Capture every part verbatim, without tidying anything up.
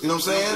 You know what I'm saying?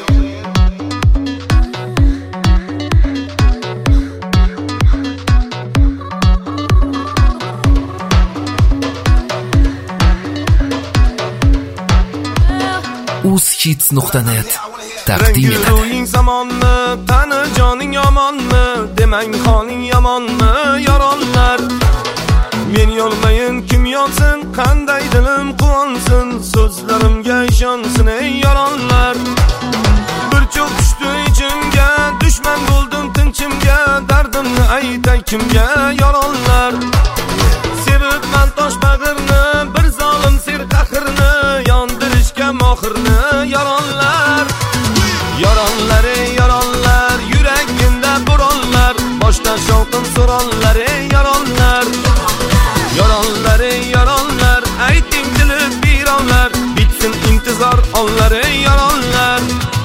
uzhits nuqta net taqdim etadi. Ranging zamonmi, tani joning yomonmi, demang xoning yomonmi, yoronlar. Men yolmayin kim yonsin, qanday dilim quvonsin, so'zlarimga ishonsin ey yoronlar. Bir cho'q tushdi ichimga, dushman bo'ldim tinchimga, dardimni aytay kimga yoronlar. Sevibman tosh bag'irni, bir zolim ser qahrni, yondirishga mohirni yoronlar. Yoronlar ey yoronlar, yuragimda bo'ronlar, boshdan shovqin so'ronlar ey yoronlar. Yoronlar ey yoronlar, ayting dilib bironlar, bitsin intizor onlar ey yoronlar.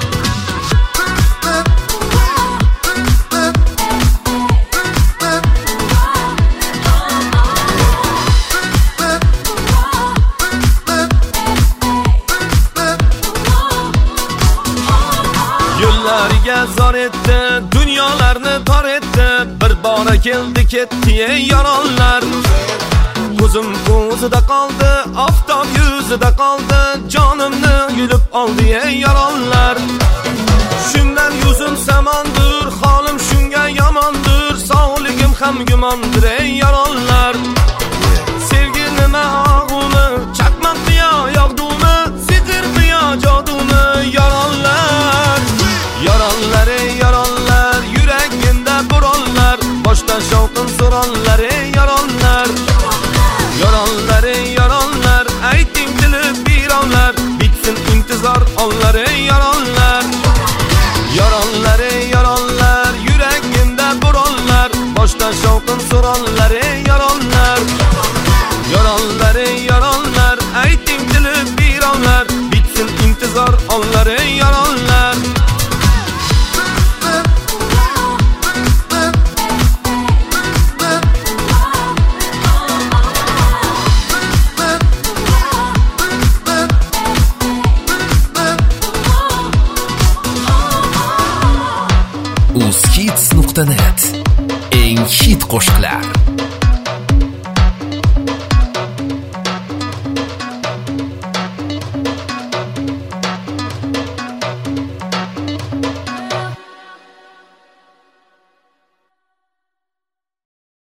Yo'llariga zor etdi, dunyolarni tor etdi, bir bora keldi ketdi ey yoronlar. Ko'zim ko'zida qoldi, oftob yuzida qoldi, jonimni yulib oldi ey yoronlar. Shundan yuzim samondir, holim shunga yomondir, sog'ligim ham gumondir ey yoronlar. Sevgi nima og'umi, chaqmoq qiyo yog'dumi, sitir qiyo jodumi yoronlar. Yoronlar ey yoronlar, yuragimda bo'ronlar, boshdan shovqin so'ronlar ey yoronlar. Yoronlar ey yoronlar, ayting dilib bironlar, bitsin intizor onlar ey yoronlar. Yoronlar ey yoronlar, yuragimda bo'ronlar, boshdan shovqin so'ronlar ey yoronlar. Yoronlar ey yoronlar, ayting dilib bironlar, bitsin intizor onlar ey yoronlar. uzhits nuqta net eng hit qo'shiqlar.